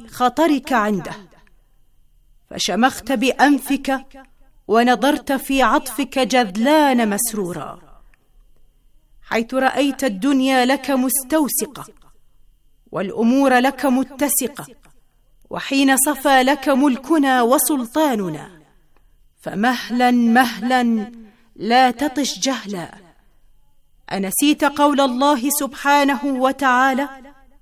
خطرك عنده، فشمخت بأنفك ونظرت في عطفك جذلان مسرورا، حيث رأيت الدنيا لك مستوسقة والأمور لك متسقة، وحين صفى لك ملكنا وسلطاننا، فمهلا مهلا لا تطش جهلا. أنسيت قول الله سبحانه وتعالى: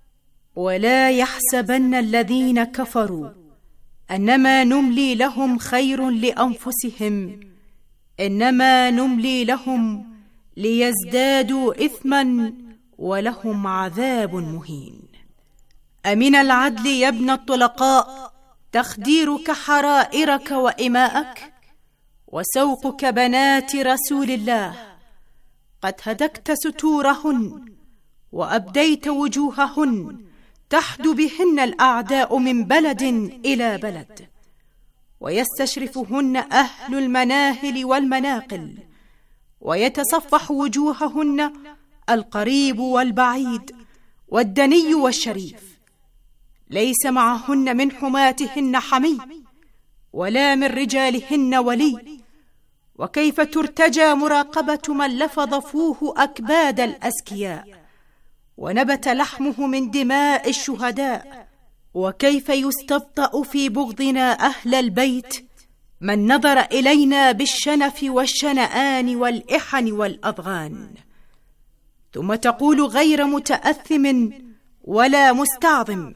ولا يحسبن الذين كفروا أنما نملي لهم خير لأنفسهم إنما نملي لهم ليزدادوا إثما ولهم عذاب مهين. أمن العدل يا ابن الطلقاء تخديرك حرائرك وإماءك وسوقك بنات رسول الله؟ قد هدكت ستورهن وأبديت وجوههن تحدو بهن الأعداء من بلد إلى بلد، ويستشرفهن أهل المناهل والمناقل، ويتصفح وجوههن القريب والبعيد والدني والشريف، ليس معهن من حماتهن حمي ولا من رجالهن ولي. وكيف ترتجى مراقبة من لفظ فوه أكباد الأزكياء ونبت لحمه من دماء الشهداء؟ وكيف يستبطأ في بغضنا أهل البيت من نظر إلينا بالشنف والشنآن والإحن والأضغان؟ ثم تقول غير متأثم ولا مستعظم: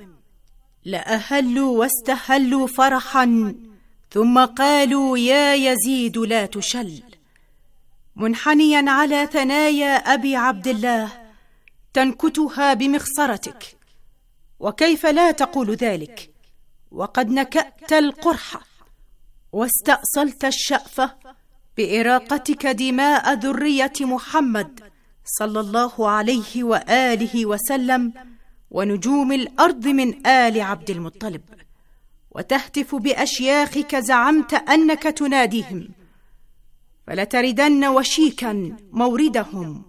لأهلوا واستهلوا فرحا ثم قالوا يا يزيد لا تشل، منحنيا على ثنايا أبي عبد الله تنكتها بمخصرتك. وكيف لا تقول ذلك وقد نكأت القرح واستأصلت الشأفة بإراقتك دماء ذرية محمد صلى الله عليه وآله وسلم ونجوم الأرض من آل عبد المطلب، وتهتف بأشياخك زعمت أنك تناديهم، فلتردن وشيكا موردهم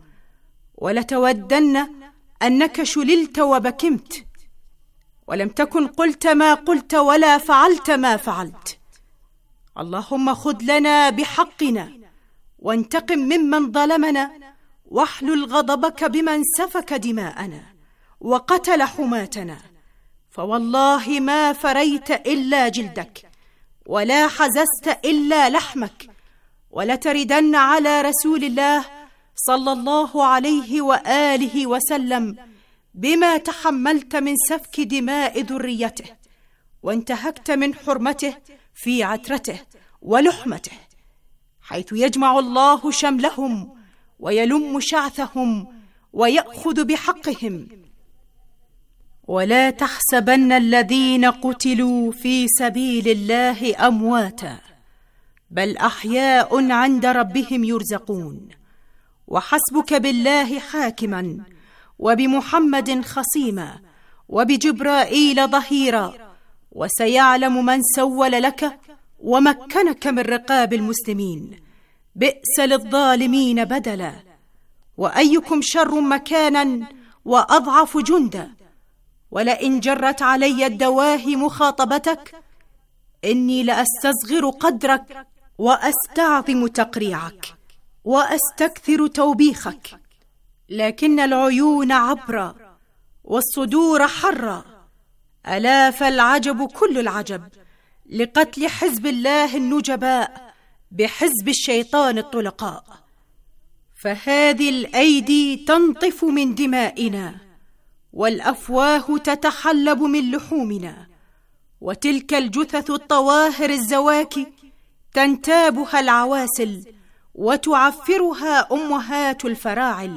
ولتودن أنك شللت وبكمت، ولم تكن قلت ما قلت ولا فعلت ما فعلت. اللهم خذ لنا بحقنا وانتقم ممن ظلمنا، واحلل غضبك بمن سفك دماءنا وقتل حماتنا، فوالله ما فريت إلا جلدك ولا حززت إلا لحمك، ولتردن على رسول الله صلى الله عليه وآله وسلم بما تحملت من سفك دماء ذريته، وانتهكت من حرمته في عترته ولحمته، حيث يجمع الله شملهم ويلم شعثهم ويأخذ بحقهم. ولا تحسبن الذين قتلوا في سبيل الله أمواتا، بل أحياء عند ربهم يرزقون. وحسبك بالله حاكما وبمحمد خصيما وبجبرائيل ظهيرا، وسيعلم من سول لك ومكنك من رقاب المسلمين. بئس للظالمين بدلا، وأيكم شر مكانا وأضعف جندا. ولئن جرت علي الدواهي مخاطبتك إني لأستصغر قدرك وأستعظم تقريعك وأستكثر توبيخك، لكن العيون عبرا والصدور حرا. ألا فالعجب كل العجب لقتل حزب الله النجباء بحزب الشيطان الطلقاء. فهذه الأيدي تنطف من دمائنا، والأفواه تتحلب من لحومنا، وتلك الجثث الطواهر الزواكي تنتابها العواسل وتعفرها أمهات الفراعل.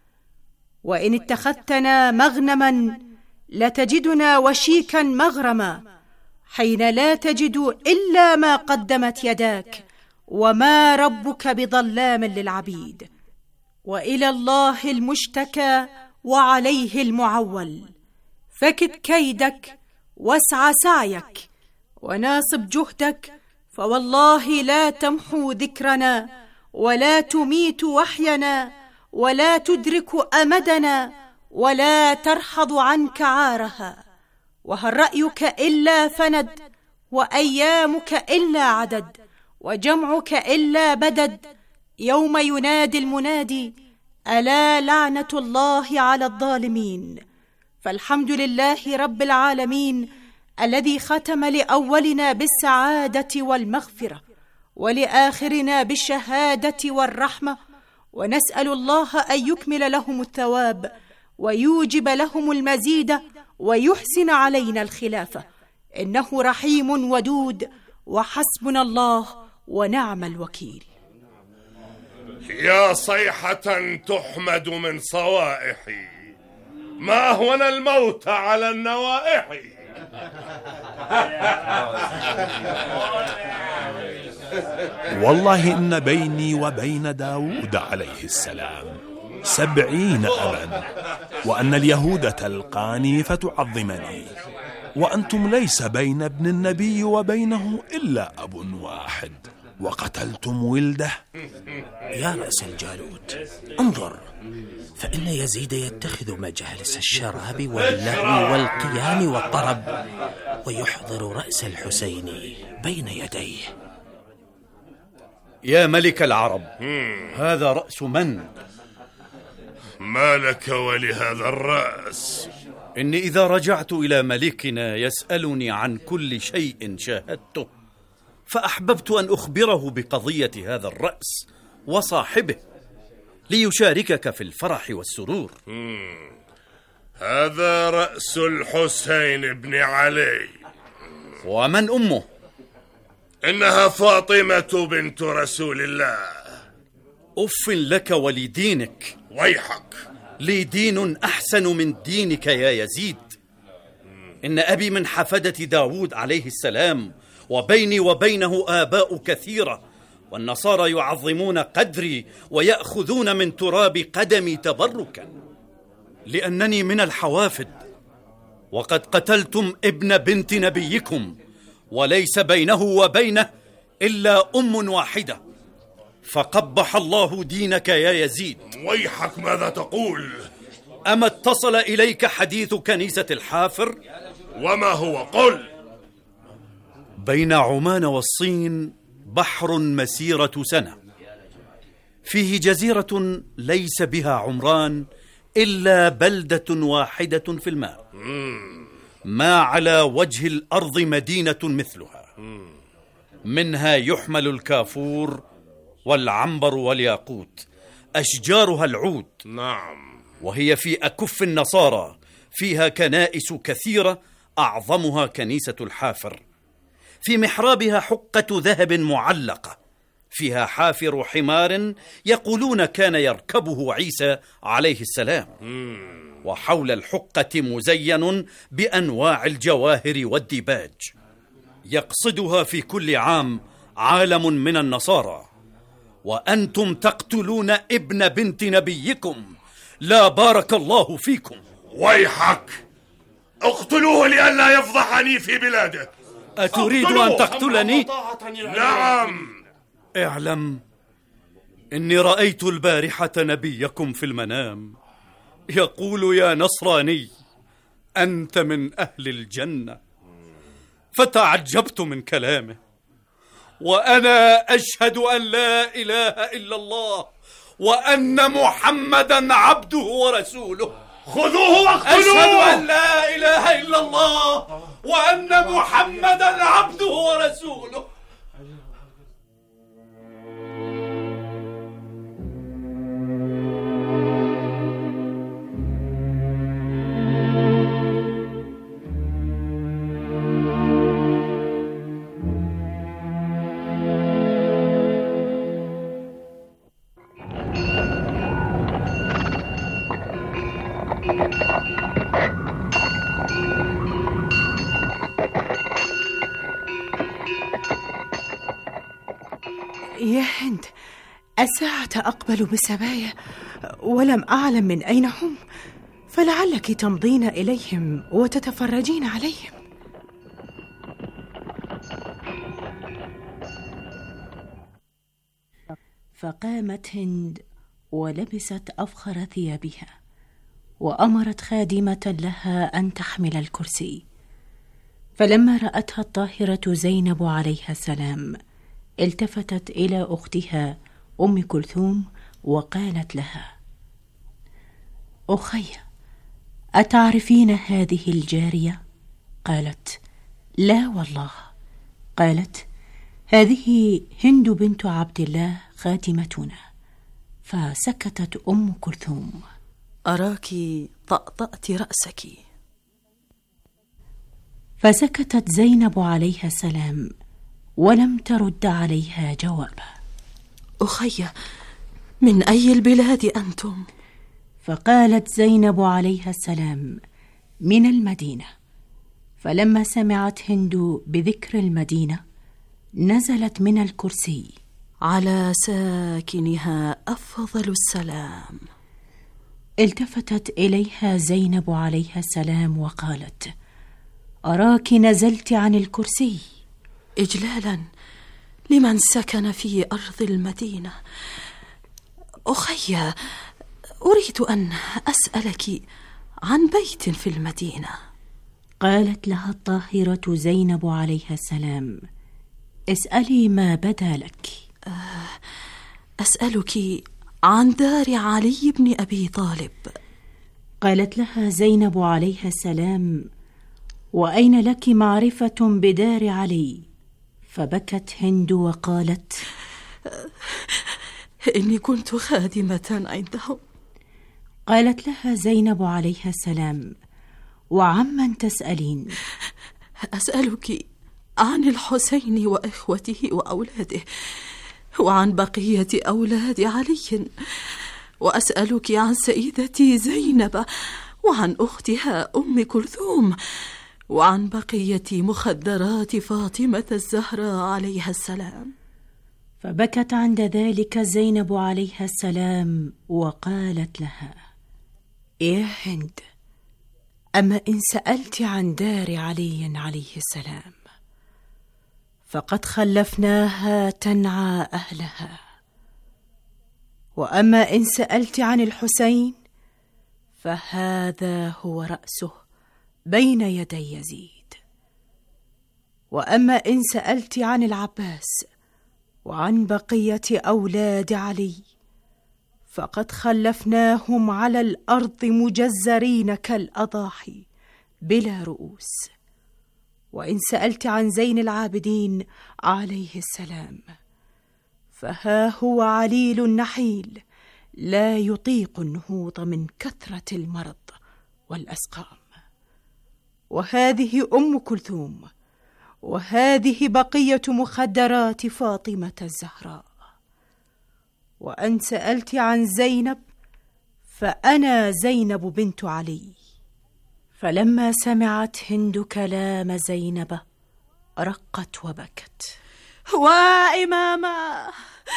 وإن اتخذتنا مغنما لتجدنا وشيكا مغرما، حين لا تجد إلا ما قدمت يداك، وما ربك بظلام للعبيد. وإلى الله المشتكى وعليه المعول، فكد كيدك واسع سعيك وناصب جهدك، فوالله لا تمحو ذكرنا ولا تميت وحينا ولا تدرك أمدنا ولا ترحض عنك عارها. وهل رأيك إلا فند، وأيامك إلا عدد، وجمعك إلا بدد، يوم ينادي المنادي: ألا لعنة الله على الظالمين. فالحمد لله رب العالمين الذي ختم لأولنا بالسعادة والمغفرة، ولآخرنا بالشهادة والرحمة، ونسأل الله أن يكمل لهم الثواب ويوجب لهم المزيد ويحسن علينا الخلافة، إنه رحيم ودود، وحسبنا الله ونعم الوكيل. يا صيحة تحمد من صوائحي، ما أهون الموت على النوائح. والله إن بيني وبين داود عليه السلام 70 أبا، وأن اليهود تلقاني فتعظمني، وأنتم ليس بين ابن النبي وبينه إلا أب واحد، وقتلتم ولده. يا رأس الجالوت، انظر، فإن يزيد يتخذ مجالس الشراب واللهو والقيام والطرب، ويحضر رأس الحسين بين يديه. يا ملك العرب، هذا رأس من؟ ما لك ولهذا الرأس؟ إني إذا رجعت إلى ملكنا يسألني عن كل شيء شاهدته، فأحببت أن أخبره بقضية هذا الرأس وصاحبه ليشاركك في الفرح والسرور. هذا رأس الحسين بن علي. ومن أمه؟ إنها فاطمة بنت رسول الله. أف لك ولدينك. ويحك، لي دين أحسن من دينك يا يزيد. إن أبي من حفدة داود عليه السلام، وبيني وبينه آباء كثيرة، والنصارى يعظمون قدري ويأخذون من تراب قدمي تبركا، لأنني من الحوافد، وقد قتلتم ابن بنت نبيكم، وليس بينه وبينه إلا أم واحدة، فقبح الله دينك يا يزيد. ويحك، ماذا تقول؟ أما اتصل إليك حديث كنيسة الحافر؟ وما هو؟ قل. بين عمان والصين بحر مسيرة سنة، فيه جزيرة ليس بها عمران إلا بلدة واحدة في الماء، ما على وجه الأرض مدينة مثلها، منها يحمل الكافور والعنبر والياقوت، أشجارها العود. نعم. وهي في أكف النصارى، فيها كنائس كثيرة، أعظمها كنيسة الحافر، في محرابها حقة ذهب معلقة، فيها حافر حمار يقولون كان يركبه عيسى عليه السلام، وحول الحقة مزين بأنواع الجواهر والديباج، يقصدها في كل عام عالم من النصارى، وأنتم تقتلون ابن بنت نبيكم، لا بارك الله فيكم. ويحك، اقتلوه لئلا يفضحني في بلاده. أتريد أن تقتلني؟ نعم. اعلم إني رأيت البارحة نبيكم في المنام يقول: يا نصراني، أنت من أهل الجنة، فتعجبت من كلامه، وأنا أشهد أن لا إله إلا الله وأن محمدا عبده ورسوله. خذوه واقتلوه. أشهد أن لا إله إلا الله وأن محمدا عبده ورسوله. يا هند، الساعة أقبل بسبايا ولم أعلم من أين هم، فلعلك تمضين إليهم وتتفرجين عليهم. فقامت هند ولبست أفخر ثيابها، وأمرت خادمة لها أن تحمل الكرسي، فلما رأتها الطاهرة زينب عليها السلام التفتت إلى أختها أم كلثوم وقالت لها: أخي، أتعرفين هذه الجارية؟ قالت: لا والله. قالت: هذه هند بنت عبد الله خادمتنا. فسكتت أم كلثوم. أراك طأطأت رأسك. فسكتت زينب عليها السلام ولم ترد عليها جوابا. أخي، من أي البلاد أنتم؟ فقالت زينب عليها السلام: من المدينة. فلما سمعت هند بذكر المدينة نزلت من الكرسي. على ساكنها أفضل السلام. التفتت إليها زينب عليها السلام وقالت: أراك نزلت عن الكرسي. إجلالا لمن سكن في أرض المدينة. أخي، أريد أن أسألك عن بيت في المدينة. قالت لها الطاهرة زينب عليها السلام: اسألي ما بدا لك. أسألك عن دار علي بن أبي طالب. قالت لها زينب عليها السلام: وأين لك معرفة بدار علي؟ فبكت هند وقالت: إني كنت خادمة عندهم. قالت لها زينب عليها السلام: وعمن تسألين؟ أسألك عن الحسين وإخوته وأولاده، وعن بقية أولاد علي، وأسألك عن سيدتي زينب، وعن أختها أم كلثوم، وعن بقية مخدرات فاطمة الزهراء عليها السلام. فبكت عند ذلك زينب عليها السلام وقالت لها: يا هند، أما إن سألت عن دار علي عليه السلام فقد خلفناها تنعى أهلها، وأما إن سألت عن الحسين فهذا هو رأسه بين يدي يزيد، وأما إن سألت عن العباس وعن بقية أولاد علي فقد خلفناهم على الأرض مجزرين كالأضاحي بلا رؤوس، وإن سألت عن زين العابدين عليه السلام فها هو عليل نحيل لا يطيق النهوض من كثرة المرض والأسقام، وهذه أم كلثوم، وهذه بقية مخدرات فاطمة الزهراء. وأن سألت عن زينب فأنا زينب بنت علي. فلما سمعت هند كلام زينب رقت وبكت. وإماما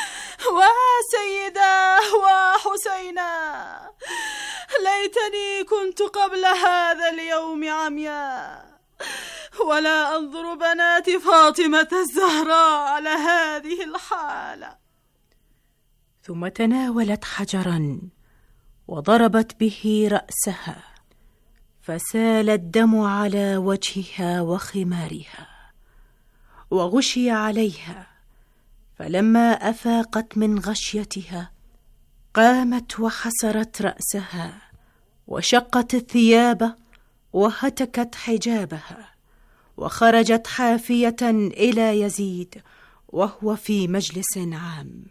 وسيدا وحسينا، ليتني كنت قبل هذا اليوم عمياء ولا أنظر بنات فاطمة الزهراء على هذه الحالة. ثم تناولت حجرا وضربت به رأسها فسال الدم على وجهها وخمارها وغشي عليها. فلما أفاقت من غشيتها قامت وحسرت رأسها وشقت الثياب وهتكت حجابها وخرجت حافية إلى يزيد وهو في مجلس عام.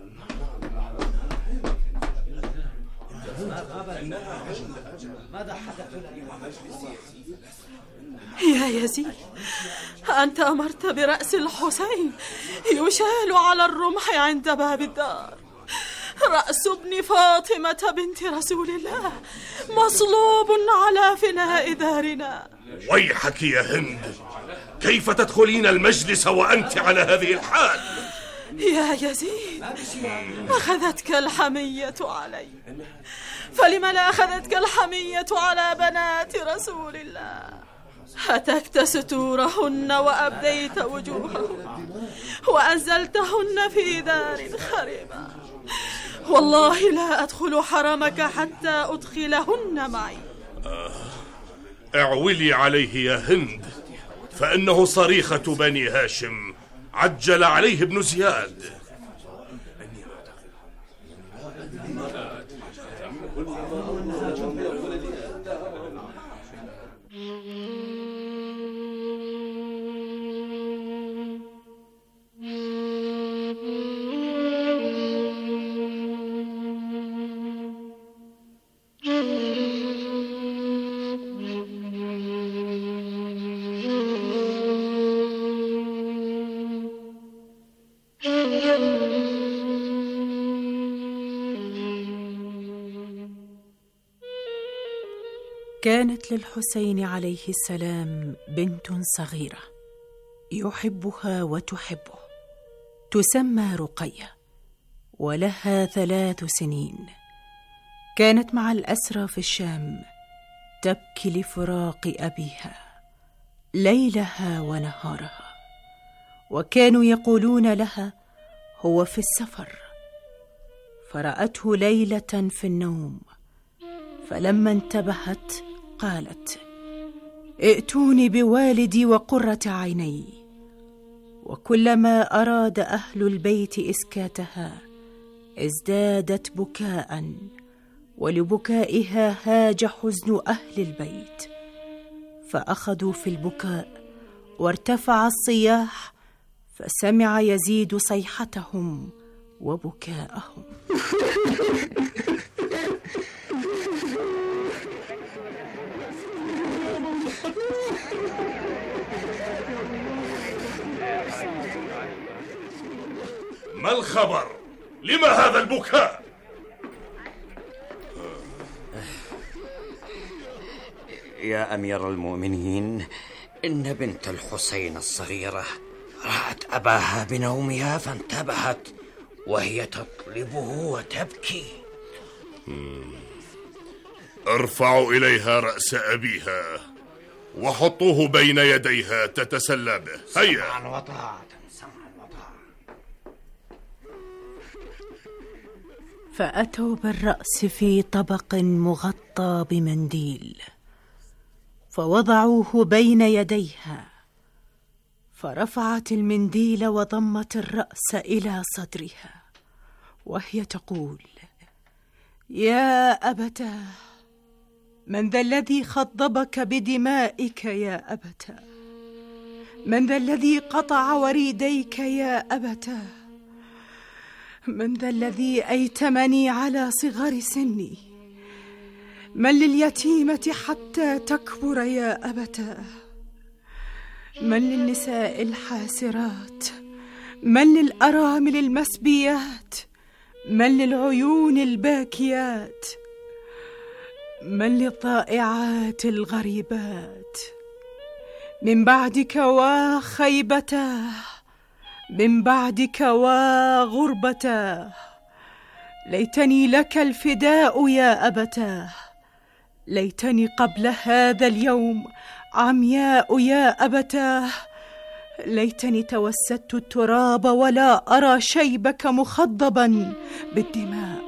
يا يزيد، أنت أمرت برأس الحسين يشال على الرمح عند باب الدار. رأس ابن فاطمة بنت رسول الله مصلوب على فناء دارنا. ويحك يا هند، كيف تدخلين المجلس وأنت على هذه الحال؟ يا يزيد، أخذتك الحمية علي، فلم لا أخذتك الحمية على بنات رسول الله؟ هتكت ستورهن وأبديت وجوههن وأنزلتهن في دار خربة. والله لا أدخل حرمك حتى أدخلهن معي. اعولي عليه يا هند، فإنه صريخة بني هاشم، عجل عليه ابن زياد. كانت للحسين عليه السلام بنت صغيرة يحبها وتحبه، تسمى رقية، ولها 3 سنين. كانت مع الأسرى في الشام تبكي لفراق أبيها ليلها ونهارها، وكانوا يقولون لها هو في السفر. فرأته ليلة في النوم، فلما انتبهت قالت: ائتوني بوالدي وقرة عيني. وكلما أراد أهل البيت إسكاتها ازدادت بكاء، ولبكائها هاج حزن أهل البيت، فأخذوا في البكاء وارتفع الصياح، فسمع يزيد صيحتهم وبكاءهم. ما الخبر؟ لما هذا البكاء؟ يا أمير المؤمنين، إن بنت الحسين الصغيرة رأت أباها بنومها فانتبهت وهي تطلبه وتبكي. ارفعوا إليها رأس أبيها وحطوه بين يديها تتسلى به. هيا. سمعا وطاعة. فأتوا بالرأس في طبق مغطى بمنديل، فوضعوه بين يديها، فرفعت المنديل وضمت الرأس إلى صدرها وهي تقول: يا أبتاه، من ذا الذي خضبك بدمائك يا أبتاه؟ من ذا الذي قطع وريديك يا أبتاه؟ من ذا الذي أيتمني على صغر سني؟ من لليتيمة حتى تكبر يا أبتاه؟ من للنساء الحاسرات؟ من للأرامل المسبيات؟ من للعيون الباكيات؟ من للضائعات الغريبات؟ من بعدك وخيبتاه، من بعدك وغربتاه، ليتني لك الفداء يا أبتاه، ليتني قبل هذا اليوم عمياء يا أبتاه، ليتني توسدت التراب ولا أرى شيبك مخضبا بالدماء.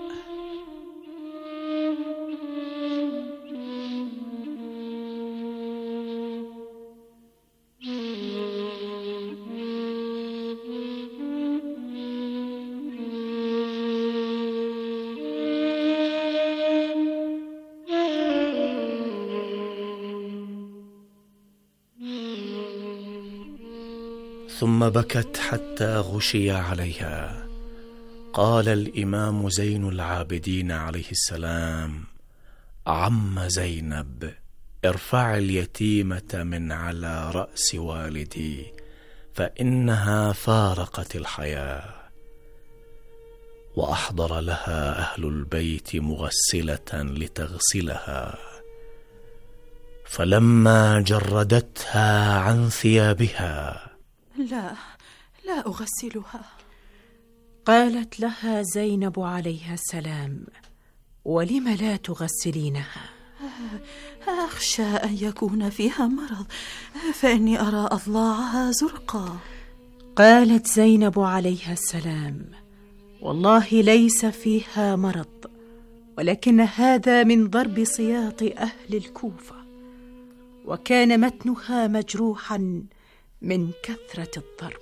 ثم بكت حتى غشي عليها. قال الإمام زين العابدين عليه السلام: عم زينب، ارفع اليتيمة من على رأس والدي، فإنها فارقت الحياة. وأحضر لها أهل البيت مغسلة لتغسلها، فلما جردتها عن ثيابها: لا أغسلها. قالت لها زينب عليها السلام: ولم لا تغسلينها؟ أخشى أن يكون فيها مرض، فإني أرى أضلاعها زرقا. قالت زينب عليها السلام: والله ليس فيها مرض، ولكن هذا من ضرب سياط أهل الكوفة، وكان متنها مجروحا من كثرة الضرب.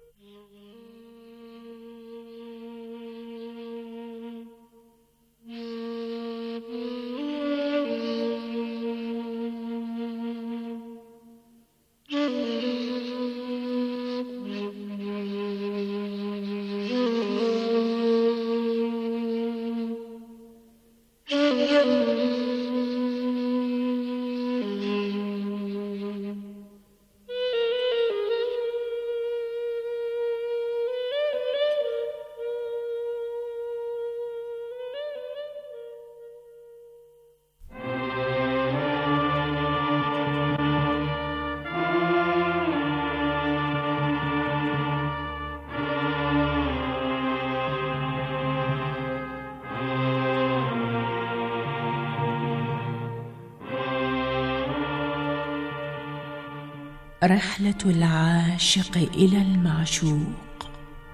رحلة العاشق إلى المعشوق.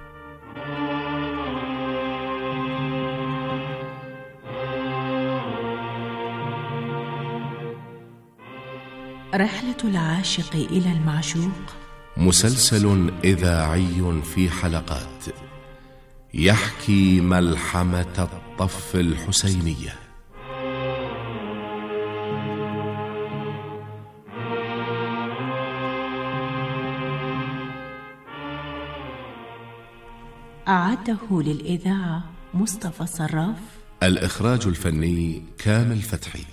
رحلة العاشق إلى المعشوق مسلسل إذاعي في حلقات يحكي ملحمة الطف الحسينية. أعده للإذاعة مصطفى صراف. الإخراج الفني كامل فتحي.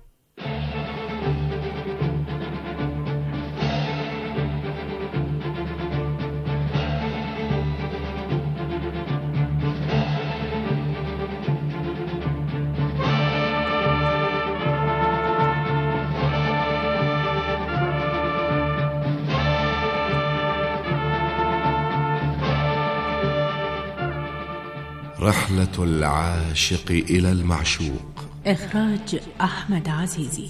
رحلة العاشق إلى المعشوق. إخراج أحمد عزيزي.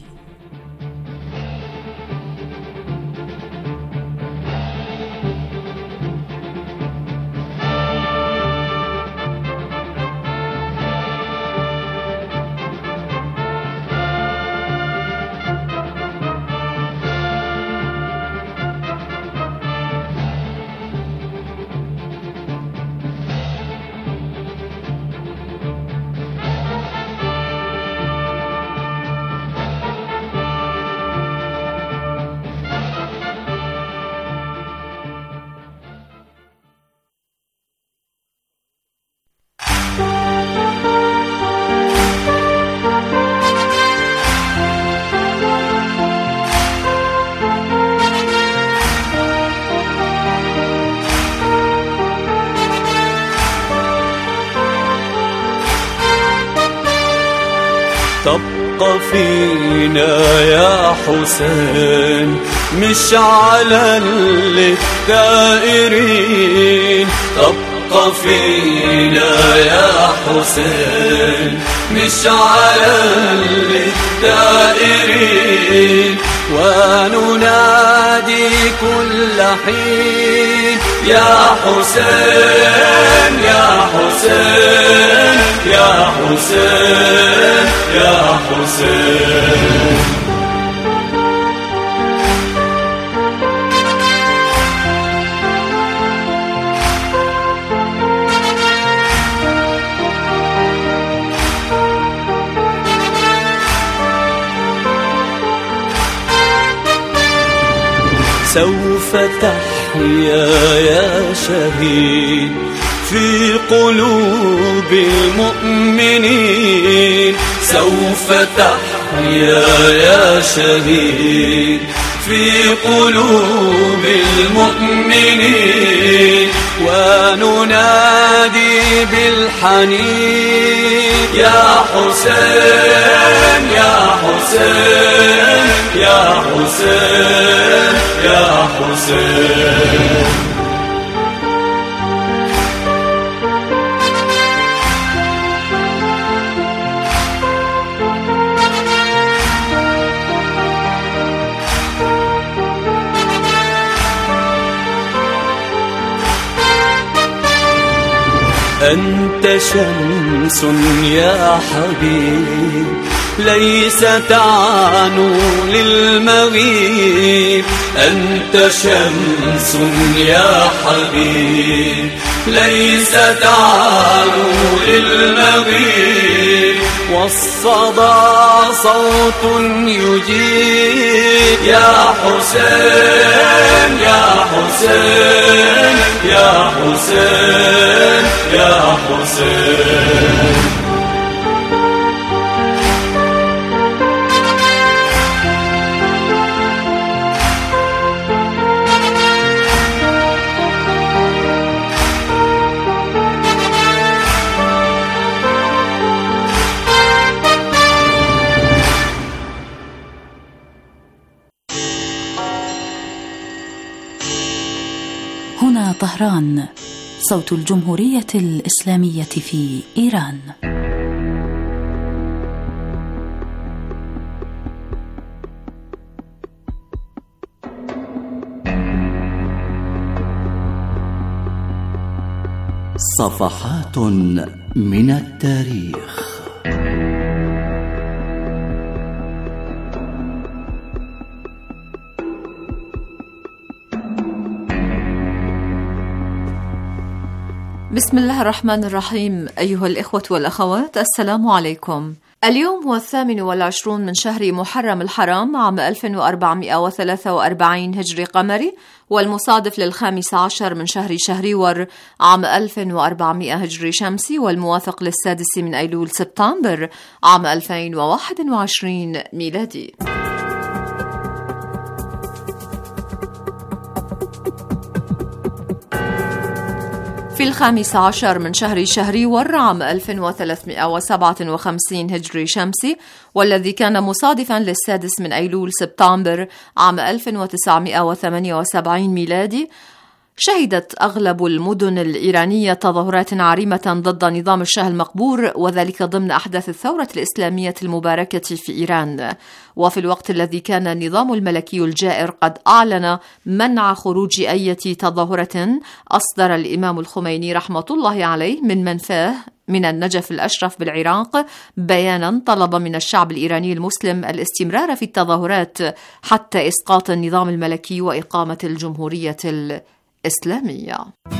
تبقى فينا يا حسين مشعلا للدائرين. تبقى فينا يا حسين مشعلا للدائرين. وننادي كل حين يا حسين يا حسين يا حسين يا حسين. سوف تحيا يا شهيد في قلوب المؤمنين. سوف تحيا يا شهيد في قلوب المؤمنين. وننادي بالحنين يا حسين يا حسين يا حسين يا حسين. أنت شمس يا حبيب ليس تعنو للمغيب، أنت شمس يا حبيب. ليس تعنو للمغيب، والصدى صوت يجيب. يا حسين يا حسين يا حسين يا حسين. هنا طهران، صوت الجمهورية الإسلامية في إيران. صفحات من التاريخ. بسم الله الرحمن الرحيم. أيها الإخوة والأخوات، السلام عليكم. اليوم هو 28 من شهر محرم الحرام عام 1443 هجري قمري، والمصادف ل15 من شهر شهريور عام 1400 هجري شمسي، والموافق ل6 من أيلول سبتمبر عام 2021 ميلادي. في 15 من شهر شهريور عام 1357 هجري شمسي، والذي كان مصادفا ل6 من أيلول سبتمبر عام 1978 ميلادي، شهدت أغلب المدن الإيرانية تظاهرات عريمة ضد نظام الشاه المقبور، وذلك ضمن أحداث الثورة الإسلامية المباركة في إيران. وفي الوقت الذي كان النظام الملكي الجائر قد أعلن منع خروج أي تظاهرة، أصدر الإمام الخميني رحمة الله عليه من منفاه من النجف الأشرف بالعراق بيانا طلب من الشعب الإيراني المسلم الاستمرار في التظاهرات حتى إسقاط النظام الملكي وإقامة الجمهورية الإسلامية.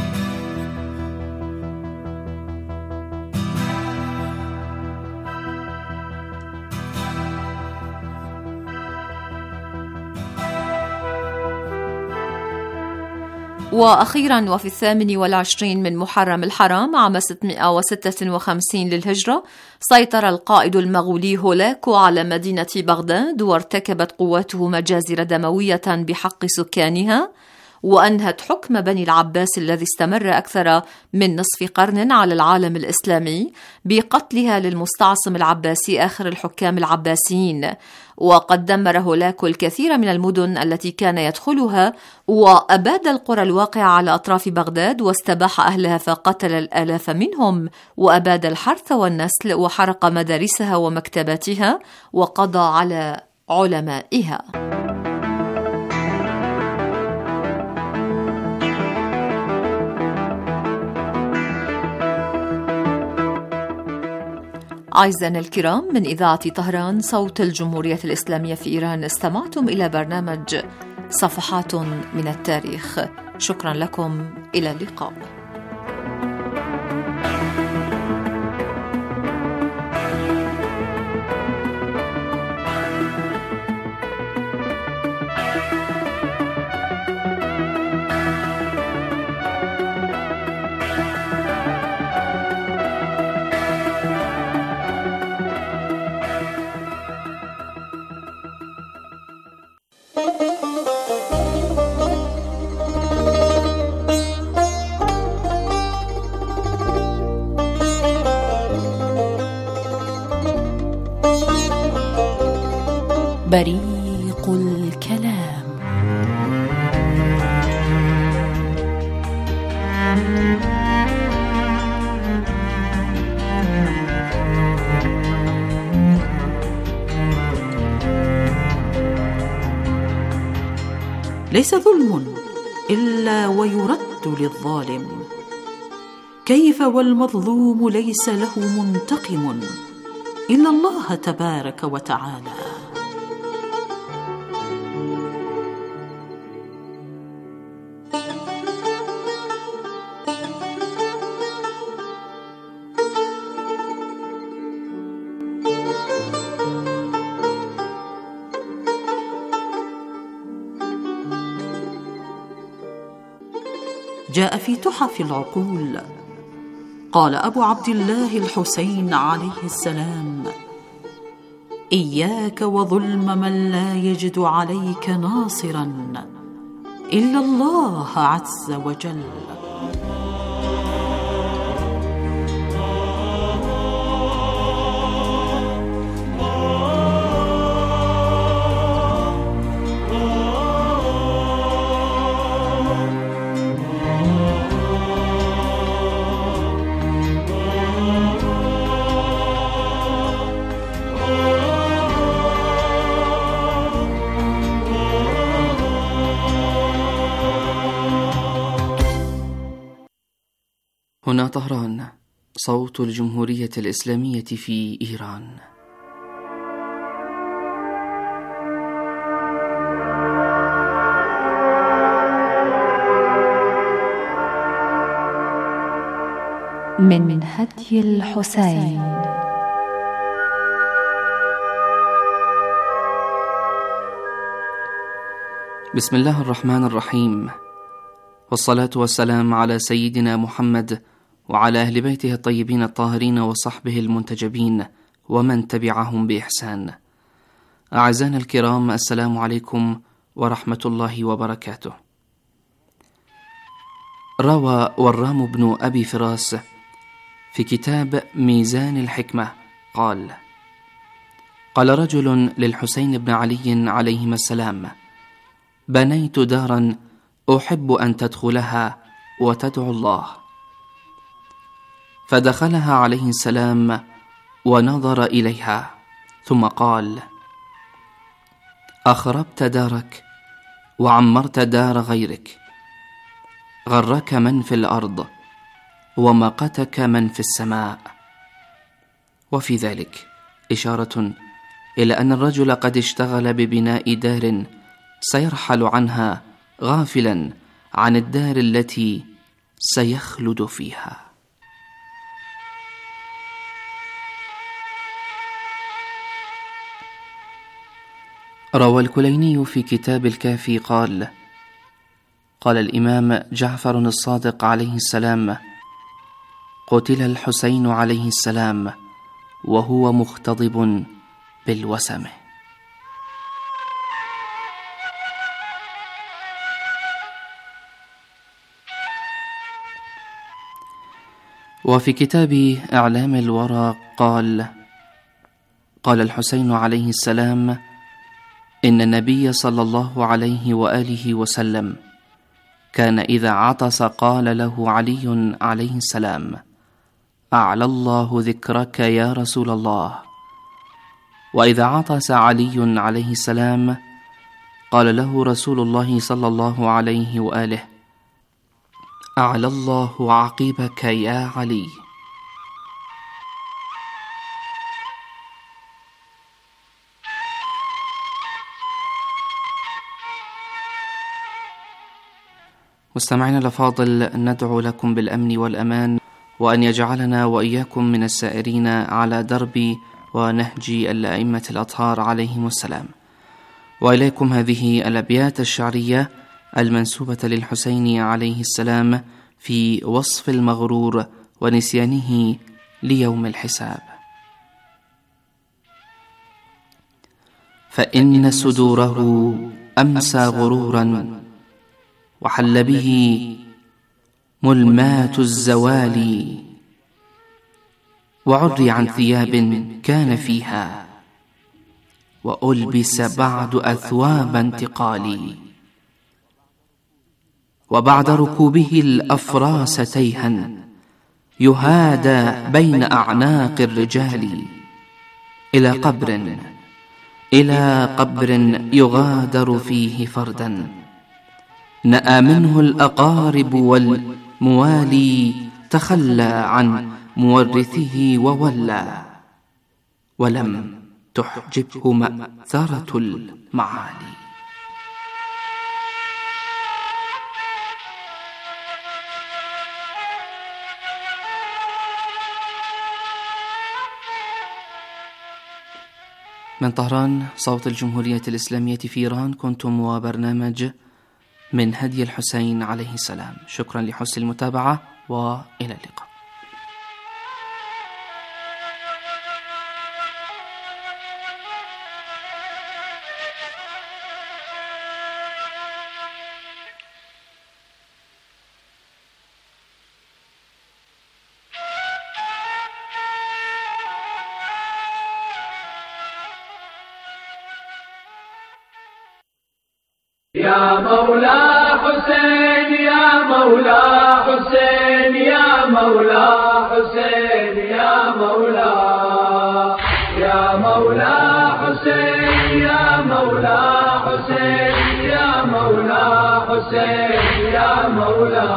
وأخيرا، وفي 28 من محرم الحرام عام 656 للهجرة، سيطر القائد المغولي هولاكو على مدينة بغداد، وارتكبت قواته مجازر دموية بحق سكانها، وأنهت حكم بني العباس الذي استمر أكثر من نصف قرن على العالم الإسلامي بقتلها للمستعصم العباسي آخر الحكام العباسيين. وقد دمر هولاكو الكثير من المدن التي كان يدخلها، وأباد القرى الواقعة على أطراف بغداد واستباح أهلها فقتل الآلاف منهم، وأباد الحرث والنسل وحرق مدارسها ومكتباتها وقضى على علمائها. أعزائنا الكرام، من إذاعة طهران صوت الجمهورية الإسلامية في إيران، استمعتم إلى برنامج صفحات من التاريخ. شكرا لكم، إلى اللقاء. بريق الكلام. ليس ظلم إلا ويرد للظالم، كيف والمظلوم ليس له منتقم، إلا الله تبارك وتعالى. جاء في تحف العقول: قال أبو عبد الله الحسين عليه السلام: إياك وظلم من لا يجد عليك ناصرا إلا الله عز وجل. هنا طهران، صوت الجمهورية الإسلامية في إيران. من هدي الحسين. بسم الله الرحمن الرحيم، والصلاة والسلام على سيدنا محمد وعلى أهل بيته الطيبين الطاهرين وصحبه المنتجبين ومن تبعهم بإحسان. أعزائنا الكرام، السلام عليكم ورحمة الله وبركاته. روى ورام بن أبي فراس في كتاب ميزان الحكمة قال: قال رجل للحسين بن علي عليهما السلام: بنيت دارا أحب أن تدخلها وتدعو الله. فدخلها عليه السلام ونظر إليها ثم قال: أخربت دارك وعمرت دار غيرك، غرك من في الأرض ومقتك من في السماء. وفي ذلك إشارة إلى أن الرجل قد اشتغل ببناء دار سيرحل عنها غافلا عن الدار التي سيخلد فيها. روى الكليني في كتاب الكافي قال: قال الإمام جعفر الصادق عليه السلام: قتل الحسين عليه السلام وهو مختضب بالوسم. وفي كتاب إعلام الورى قال: قال الحسين عليه السلام: إن النبي صلى الله عليه وآله وسلم كان إذا عطس قال له علي عليه السلام: أعلى الله ذكرك يا رسول الله. وإذا عطس علي عليه السلام قال له رسول الله صلى الله عليه وآله: أعلى الله عقيبك يا علي. مستمعينا الأفاضل، ندعو لكم بالأمن والأمان، وأن يجعلنا وإياكم من السائرين على درب ونهج الأئمة الأطهار عليهم السلام. وإليكم هذه الأبيات الشعرية المنسوبة للحسين عليه السلام في وصف المغرور ونسيانه ليوم الحساب. فإن صدوره أمسى غرورا، وحل به ملمات الزوال، وعري عن ثياب كان فيها، وألبس بعد أثواب انتقال. وبعد ركوبه الأفراس تيها، يهادى بين أعناق الرجال، إلى قبر يغادر فيه فردا، نأى منه الأقارب والموالي، تخلى عن مورثه وولى. ولم تحجبه مأثرة المعالي. من طهران، صوت الجمهورية الإسلامية في إيران، كنتم وبرنامج من هدي الحسين عليه السلام. شكرا لحسن المتابعة وإلى اللقاء. يا مولا حسين يا مولا حسين يا مولا حسين يا مولا يا مولا حسين يا مولا حسين يا مولا حسين يا مولا.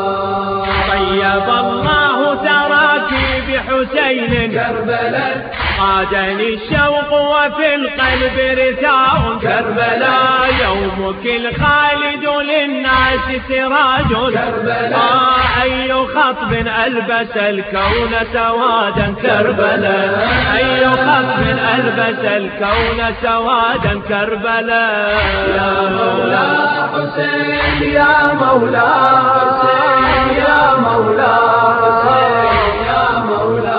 طيب الله تراكي بحسين كربلاء، قادني الشوق وفي القلب رثاء كربلاء. يومك الخالد للناس سراج كربلاء، أي خطب ألبس الكون سوادا كربلاء، أي خطب ألبس الكون سوادا كربلاء. يا مولا حسين يا مولا حسين يا مولا حسين يا مولا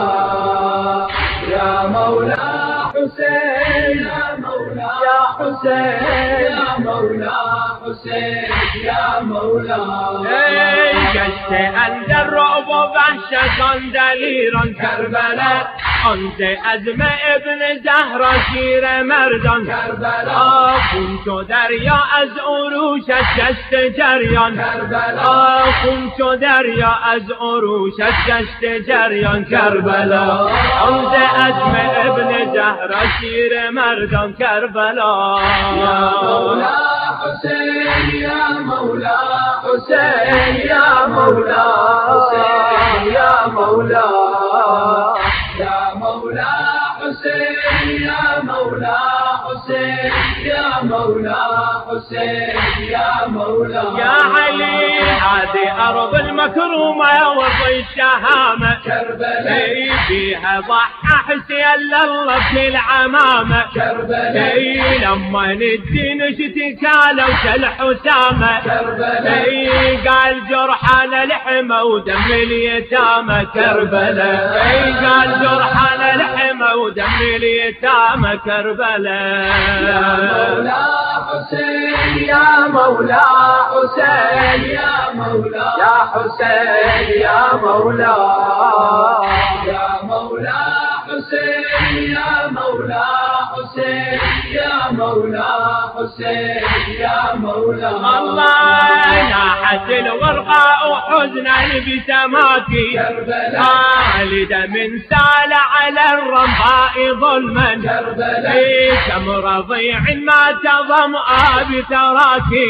يا مولا حسين يا مولا يا حسين يا مولا حسين يا مولا. جشت عند الرعب وحشة دليرا كربلاء، أنت أزم ابن زهرة شير مردان كربلاء. كنت دريا از عروش جشت جریان كربلاء، كنت دريا از عروش جشت جریان كربلاء. أنت أزم ابن زهرة شير مردان كربلاء. يا مولا حسين يا مولا حسين يا مولا حسين يا مولا يا مولا حسين يا مولا حسين يا مولا حسين يا مولا. يا علي هذه أرض المكرومة وضي الشهامة كربلاء، فيها ضحى حسين لله في العمامة كربلاء. لما الدين اشتكالوا الحسامة كربلاء، قال جرحنا لحمة ودم اليتامى كربلاء، قال جرحنا لحمة ودم اليتامى كربلاء. يا مولا حسين يا مولا حسين يا مولا يا حسين يا مولا يا مولا حسين يا مولا حسين يا مولا حسين يا مولا. الله ناحت الورقاء حزنا بسماكي خالد من سال على الرماء ظلما كربلاء. كم رضيع مات ظمأ بتراكي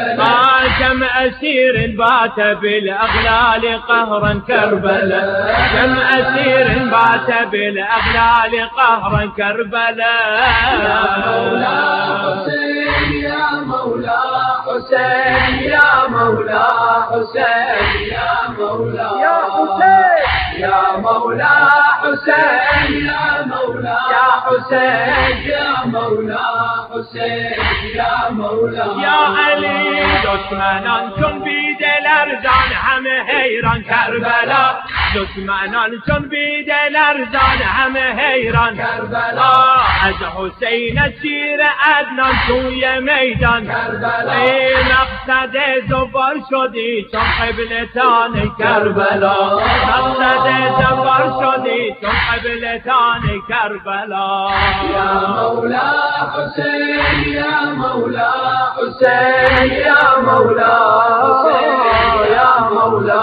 كم أسير بات بالأغلال قهرا كربلاء، كم أسير بات بالأغلال قهرا كربلاء. يا مولا حسين يا مولا حسين يا مولا حسين يا مولا يا حسين يا مولا حسين يا مولا يا حسين يا مولا حسين يا مولا. يا علي دشمنان چون بید لرزان همه حیران کربلا، دشمنان چون بید لرزان همه حیران کربلا. از حسین شیر عدنان توی میدان کربلا، ای مقصد زفار شدی چون قبلتان کربلا، مقصد زفار شدی چون قبلتان کربلا. یا مولا حسین یا مولا حسین یا مولا حسین یا مولا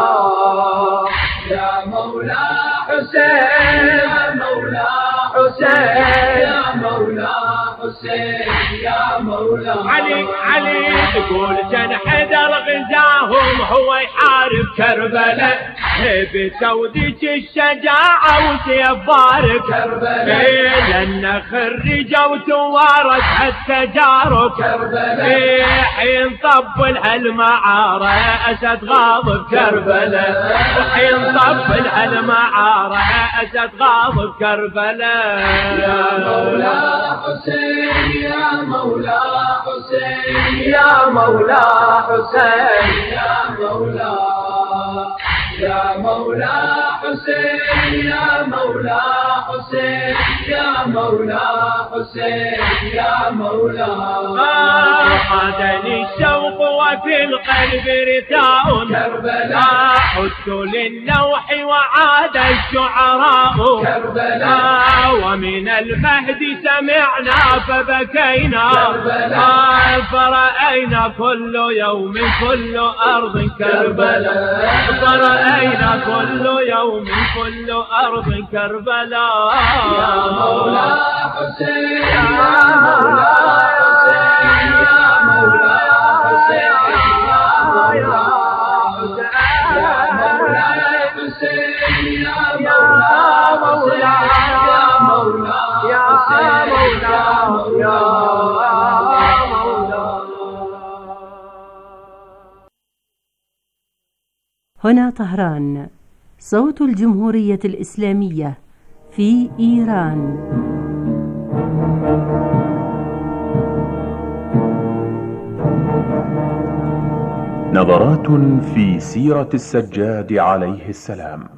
یا مولا حسین یا مولا حسین یا مولا حسين يا مولا. علي تقول جنح در غزاه وياهم هو يحارب كربلاء بتوديك الشجاعة وسيف بارك كربلاء لأن خرجوا توارد التجارب كربلاء حين طبل هالمعارة أسد غاضب كربلاء حين طبل هالمعارة أسد غاضب كربلاء يا مولا حسين يا مولا حسين يا مولا حسين يا مولا يا مولا حسين يا مولا حسين يا مولا حسين يا مولا قادني الشوق وفي القلب رثاء كربلاء حدت للنوح وعاد الشعراء كربلاء ومن المهد سمعنا فبكينا كربلاء فرأينا كل يوم كل أرض كربلاء فرأينا كل يوم كل أرض كربلاء يا مولا حسين يا مولا حسين يا مولا حسين يا مولا حسين يا مولا يا مولا يا مولا. هنا طهران، صوت الجمهورية الإسلامية في إيران. نظرات في سيرة السجاد عليه السلام.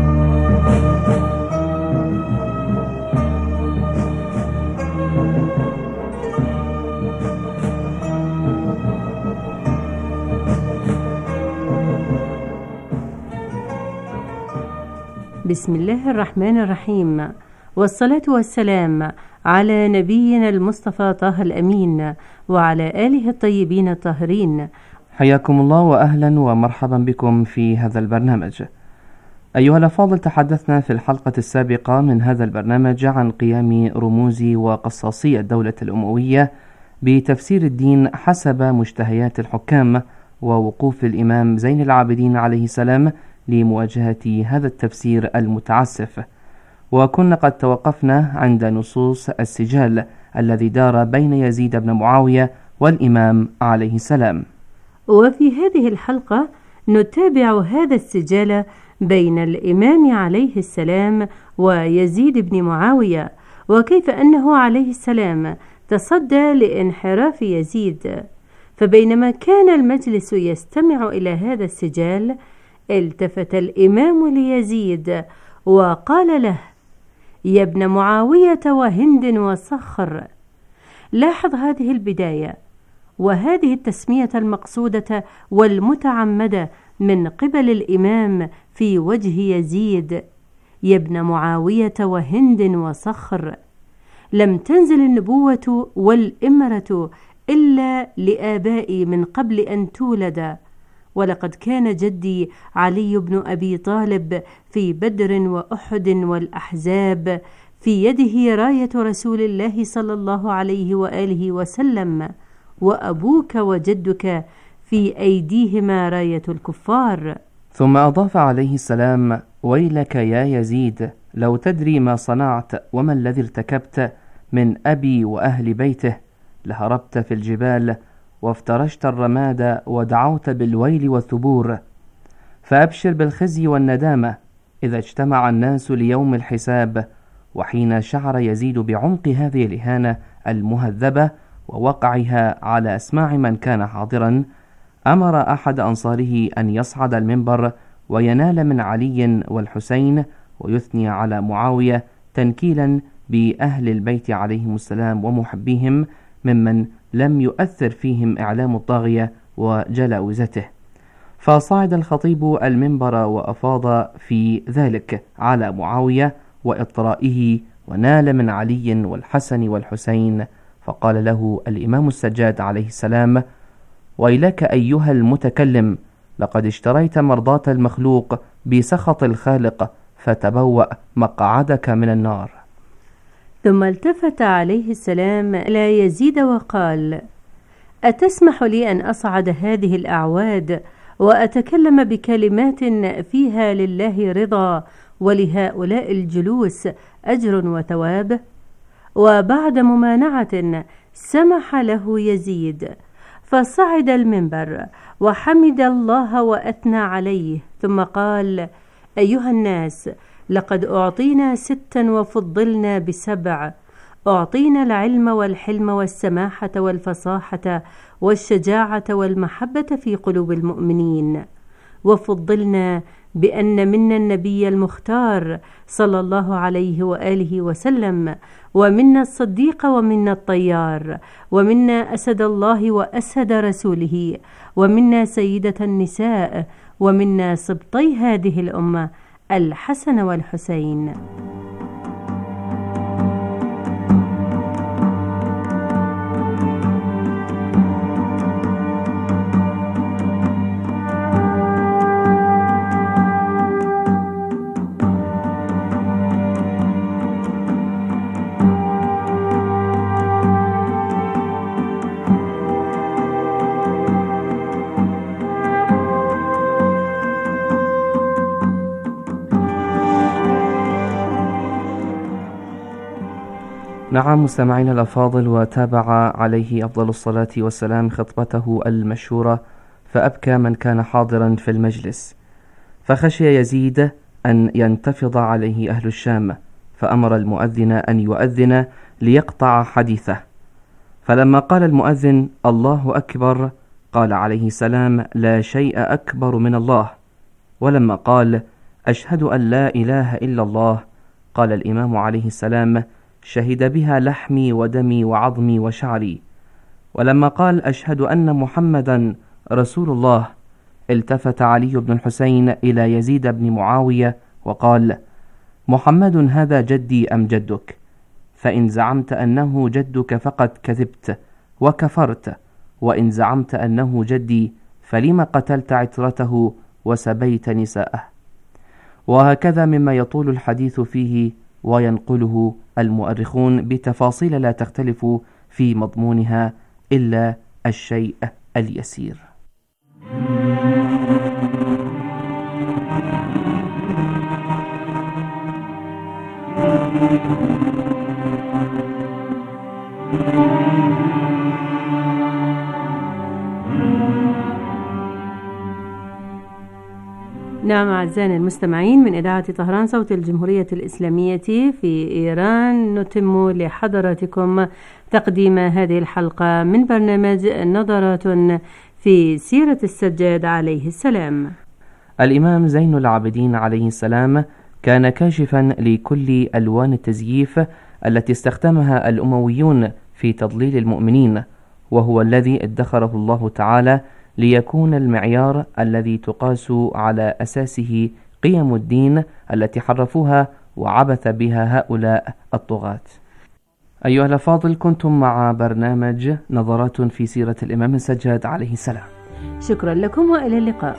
بسم الله الرحمن الرحيم، والصلاة والسلام على نبينا المصطفى طه الأمين وعلى آله الطيبين الطاهرين. حياكم الله وأهلا ومرحبا بكم في هذا البرنامج. أيها الأفاضل، تحدثنا في الحلقة السابقة من هذا البرنامج عن قيام رموز وقصاصي الدولة الأموية بتفسير الدين حسب مشتهيات الحكام، ووقوف الإمام زين العابدين عليه السلام لمواجهة هذا التفسير المتعسف. وكنا قد توقفنا عند نصوص السجال الذي دار بين يزيد بن معاوية والإمام عليه السلام. وفي هذه الحلقة نتابع هذا السجال بين الإمام عليه السلام ويزيد بن معاوية، وكيف أنه عليه السلام تصدى لانحراف يزيد. فبينما كان المجلس يستمع إلى هذا السجال، التفت الإمام ليزيد وقال له: يا ابن معاوية وهند وصخر. لاحظ هذه البداية وهذه التسمية المقصودة والمتعمدة من قبل الإمام في وجه يزيد: يا ابن معاوية وهند وصخر. لم تنزل النبوة والإمرة إلا لآبائي من قبل أن تولد، ولقد كان جدي علي بن أبي طالب في بدر وأحد والأحزاب في يده راية رسول الله صلى الله عليه وآله وسلم، وأبوك وجدك في أيديهما راية الكفار. ثم أضاف عليه السلام: ويلك يا يزيد، لو تدري ما صنعت وما الذي ارتكبت من أبي وأهل بيته لهربت في الجبال وافترشت الرماد ودعوت بالويل والثبور. فأبشر بالخزي والندامة إذا اجتمع الناس ليوم الحساب. وحين شعر يزيد بعمق هذه الإهانة المهذبة ووقعها على أسماع من كان حاضرا، أمر أحد أنصاره أن يصعد المنبر وينال من علي والحسين ويثني على معاوية تنكيلا بأهل البيت عليهم السلام ومحبيهم ممن لم يؤثر فيهم إعلام الطاغية وجلاوزته. فصعد الخطيب المنبر وأفاض في ذلك على معاوية وإطرائه، ونال من علي والحسن والحسين، فقال له الإمام السجاد عليه السلام: ويلك أيها المتكلم، لقد اشتريت مرضاة المخلوق بسخط الخالق، فتبوأ مقعدك من النار. ثم التفت عليه السلام إلى يزيد وقال: أتسمح لي أن أصعد هذه الأعواد وأتكلم بكلمات فيها لله رضا ولهؤلاء الجلوس أجر وثواب. وبعد ممانعة سمح له يزيد، فصعد المنبر وحمد الله وأثنى عليه، ثم قال: أيها الناس، لقد أعطينا 6 وفضلنا ب7. أعطينا العلم والحلم والسماحة والفصاحة والشجاعة والمحبة في قلوب المؤمنين، وفضلنا بأن منا النبي المختار صلى الله عليه وآله وسلم، ومنا الصديق ومنا الطيار، ومنا أسد الله وأسد رسوله، ومنا سيدة النساء، ومنا سبطي هذه الأمة الحسن والحسين. نعم مستمعينا الأفاضل، وتابع عليه أفضل الصلاة والسلام خطبته المشهورة، فأبكى من كان حاضرا في المجلس، فخشي يزيد أن ينتفض عليه أهل الشام، فأمر المؤذن أن يؤذن ليقطع حديثه. فلما قال المؤذن: الله أكبر، قال عليه السلام: لا شيء أكبر من الله. ولما قال: أشهد أن لا إله إلا الله، قال الإمام عليه السلام: شهد بها لحمي ودمي وعظمي وشعري. ولما قال: أشهد أن محمدا رسول الله، التفت علي بن الحسين إلى يزيد بن معاوية وقال: محمد هذا جدي أم جدك؟ فإن زعمت أنه جدك فقد كذبت وكفرت، وإن زعمت أنه جدي فلما قتلت عترته وسبيت نساءه؟ وهكذا مما يطول الحديث فيه وينقله المؤرخون بتفاصيل لا تختلف في مضمونها إلا الشيء اليسير. نعم أعزائنا المستمعين، من إذاعة طهران صوت الجمهورية الإسلامية في إيران نتم لحضراتكم تقديم هذه الحلقة من برنامج نظرات في سيرة السجاد عليه السلام. الإمام زين العابدين عليه السلام كان كاشفا لكل ألوان التزييف التي استخدمها الأمويون في تضليل المؤمنين، وهو الذي ادخره الله تعالى ليكون المعيار الذي تقاس على أساسه قيم الدين التي حرفوها وعبث بها هؤلاء الطغاة. أيها الأفاضل، كنتم مع برنامج نظرات في سيرة الإمام السجاد عليه السلام. شكرا لكم وإلى اللقاء.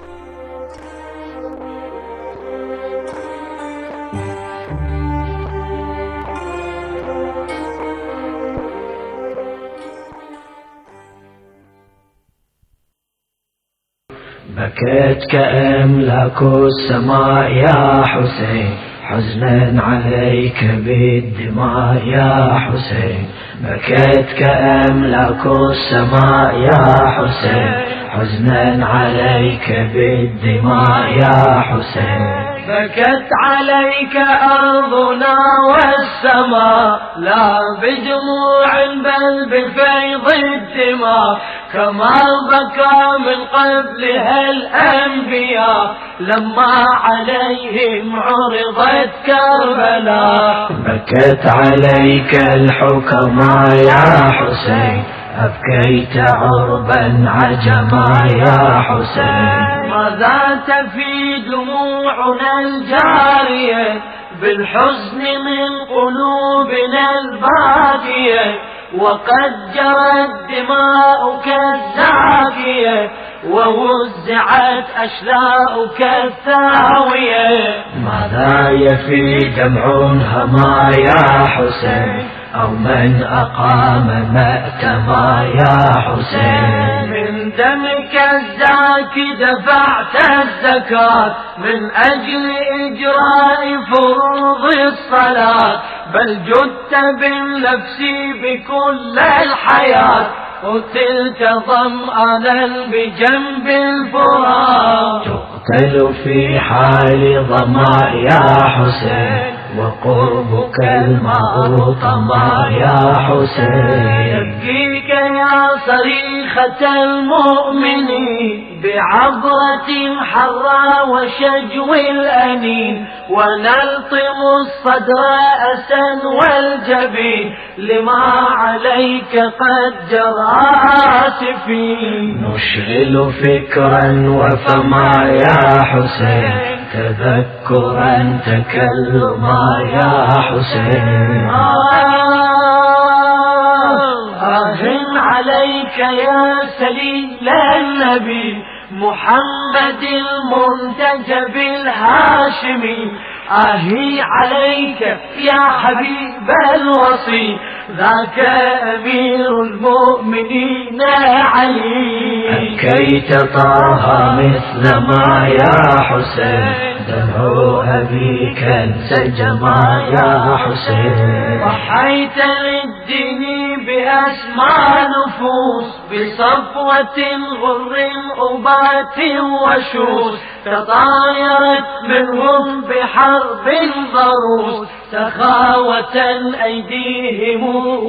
بكيت كأملاك السماء يا حسين، حزنا عليك بالدماء يا حسين. بكيت كأملاك السماء يا حسين، حزنا عليك بالدماء يا حسين. بكت عليك أرضنا والسماء، لا بدموع بل بفيض الدماء، كما بكى من قبلها الأنبياء لما عليهم عرضت كربلاء. بكت عليك الحكماء يا حسين، أبكيت عربا عجما يا حسين. ماذا تفي دموعنا الجارية بالحزن من قلوبنا الباكية، وقد جرت دماؤك الزاكية ووزعت أشلاؤك الثاوية. ماذا يفي دمع هما يا حسين، أو من أقام مأتما يا حسين. من دمك الزاكي دفعت الزكاة من أجل إجراء فروض الصلاة، بل جدت بالنفس بكل الحياة، قتلت ظمأنا بجنب الفرات. تقتل في حال ظما يا حسين، وقربك الماء طما يا حسين. يبكيك يا صريخة المؤمنين بعبرة حرى وشجو الأنين، ونلطم الصدر أسا والجبين لما عليك قد جرى آسفين. نشغل فكرا وفما يا حسين، تذكرا تكلما يا حسين. عليك يا سليل النبي محمد المنتجب الهاشمي، آهي عليك يا حبيب الوصي ذاك أمير المؤمنين علي. أبكيت طه مثل ما يا حسين، دمع أبيك انسجما يا حسين. ضحيت للدين بأسمى نفوس، بصفوة غر أبات وشوش، تطايرت منهم بحرب ضروس، سخاوة أيديهم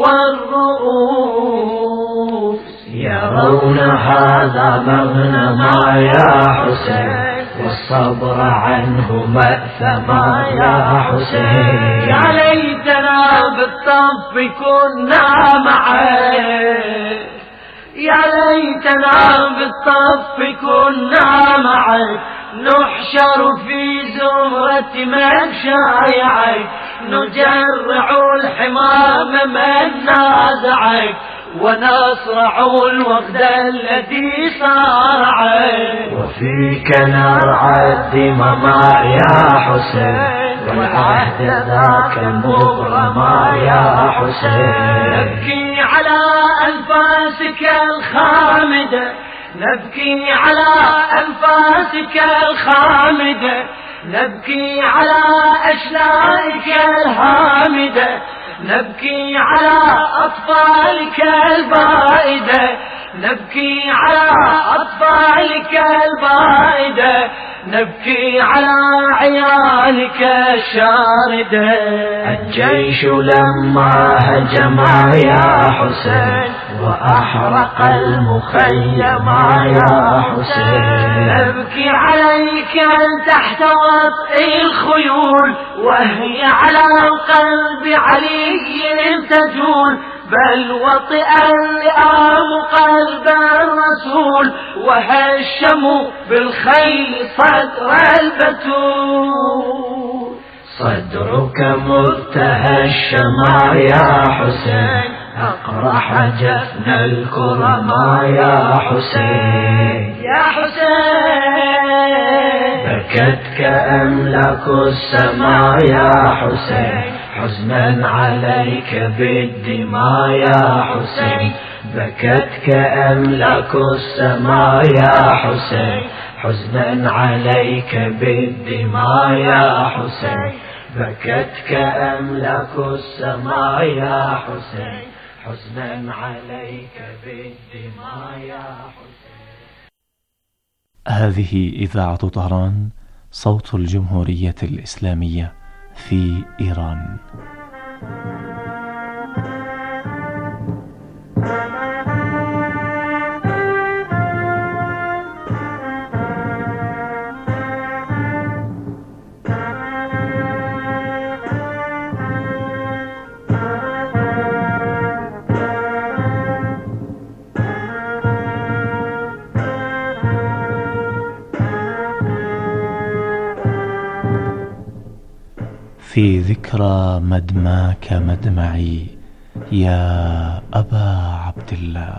والرؤوس. يرون هذا مغنما يا حسين، والصبر عنه مأثما يا حسين. يا ليتنا بالطف كنا معك، يا ليتنا بالطف كنا معك، نحشر في زمرة من شايعك، نجرع الحمام من نازعك، ونصرع الوغد الذي صارعك. وفيك نرعى الدمم يا حسين، والعهد ذاك مغرما يا حسين. نبكي على أنفاسك الخامدة، نبكي على أنفاسك الخامدة، نبكي على أشلائك الهامدة، نبكي على أطفالك البائدة، نبكي على أطفالك البائدة، نبكي على عيالك الشاردة. الجيش لما هجم يا حسين، وأحرق المخيم يا حسين. نبكي عليك تحت وطئ الخيول، وهي على قلب علي تجول، بل وطئ اللئام قلب الرسول، وهشموا بالخيل صدر البتول. صدرك متهشما يا حسين، أقرح جفن الكرما يا حسين. يا حسين بكتك أملاك السماء يا حسين، حزنا عليك بالدماء يا حسين. بكتك أملاك السماء يا حسين، حزنا عليك بالدماء يا حسين. بكتك أملاك السماء يا حسين، حزنا عليك بالدماء يا حسين. هذه إذاعة طهران، صوت الجمهورية الإسلامية في إيران. في ذكرى مدماك مدمعي يا أبا عبد الله.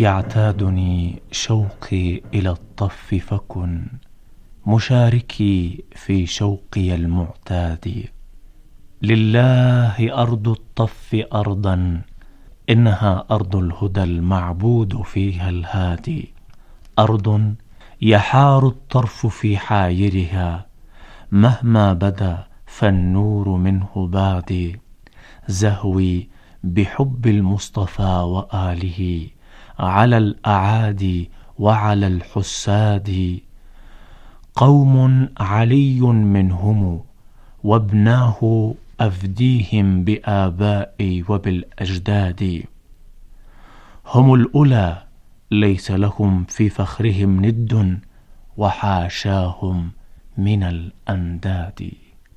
يعتادني شوقي إلى الطف فكن مشاركي في شوقي المعتاد. لله أرض الطف أرضا إنها أرض الهدى المعبود فيها الهادي. أرض يحار الطرف في حايرها مهما بدا فالنور منه بادي. زهوي بحب المصطفى وآله على الأعادي وعلى الحساد. قوم علي منهم وابناه أفديهم بآبائي وبالأجداد. هم الأولى ليس لهم في فخرهم ند وحاشاهم من الأنداد.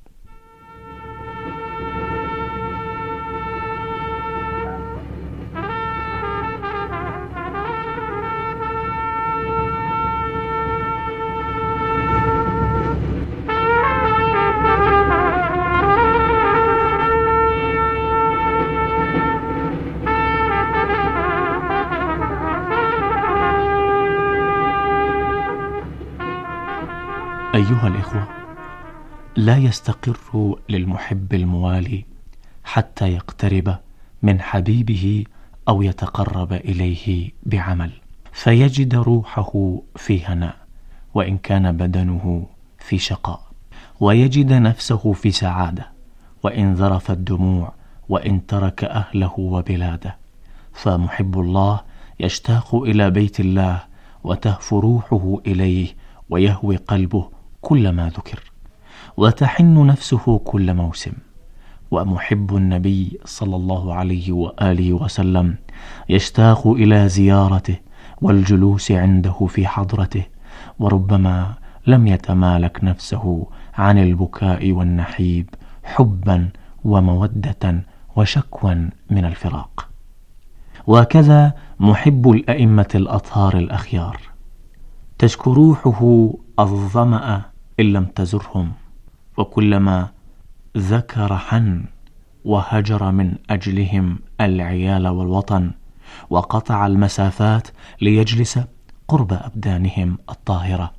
أيها الإخوة، لا يستقر للمحب الموالي حتى يقترب من حبيبه أو يتقرب إليه بعمل فيجد روحه في هناء وإن كان بدنه في شقاء، ويجد نفسه في سعادة وإن ذرف الدموع وإن ترك أهله وبلاده. فمحب الله يشتاق إلى بيت الله وتهفو روحه إليه ويهوي قلبه كلما ذكر وتحن نفسه كل موسم. ومحب النبي صلى الله عليه وآله وسلم يشتاق إلى زيارته والجلوس عنده في حضرته، وربما لم يتمالك نفسه عن البكاء والنحيب حبا ومودة وشكوا من الفراق. وكذا محب الأئمة الأطهار الأخيار تشكو روحه الظمأ إن لم تزرهم، وكلما ذكر حن وهجر من أجلهم العيال والوطن وقطع المسافات ليجلس قرب أبدانهم الطاهرة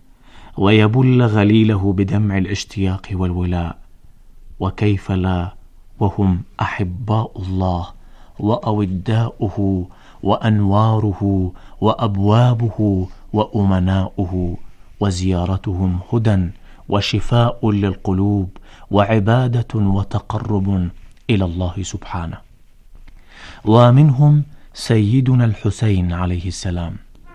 ويبل غليله بدمع الاشتياق والولاء. وكيف لا وهم أحباء الله وأوداؤه وأنواره وأبوابه وأمناؤه، وزيارتهم هدى وشفاء للقلوب وعبادة وتقرب إلى الله سبحانه. ومنهم سيدنا الحسين عليه السلام.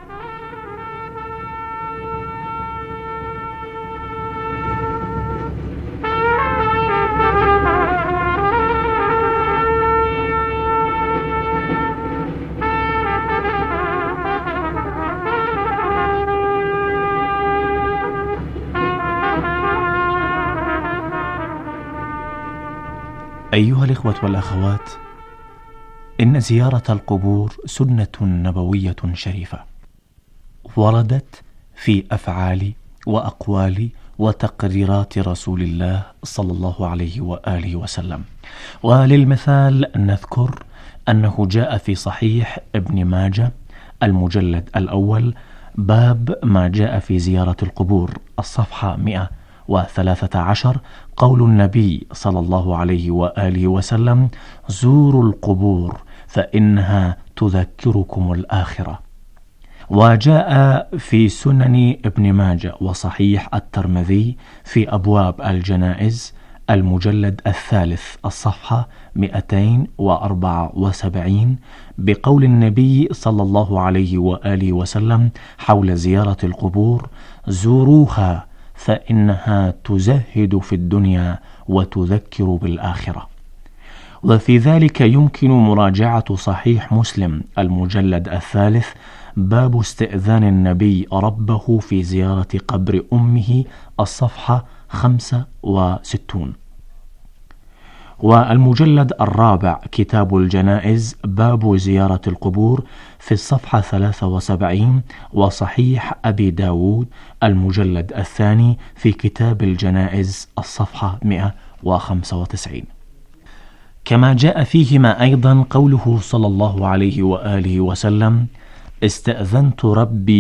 أيها الإخوة والأخوات، إن زيارة القبور سنة نبوية شريفة وردت في أفعال وأقوال وتقريرات رسول الله صلى الله عليه وآله وسلم. وللمثال نذكر أنه جاء في صحيح ابن ماجه المجلد الأول باب ما جاء في زيارة القبور الصفحة 113 قول النبي صلى الله عليه وآله وسلم: زوروا القبور فإنها تذكركم الآخرة. وجاء في سنن ابن ماجه وصحيح الترمذي في أبواب الجنائز المجلد الثالث الصفحة 274 بقول النبي صلى الله عليه وآله وسلم حول زيارة القبور: زوروها فإنها تزهد في الدنيا وتذكر بالآخرة. وفي ذلك يمكن مراجعة صحيح مسلم المجلد الثالث باب استئذان النبي ربه في زيارة قبر أمه الصفحة 65. والمجلد الرابع كتاب الجنائز باب زيارة القبور في الصفحة 73. وصحيح أبي داود المجلد الثاني في كتاب الجنائز الصفحة 195. كما جاء فيهما أيضا قوله صلى الله عليه وآله وسلم: استأذنت ربي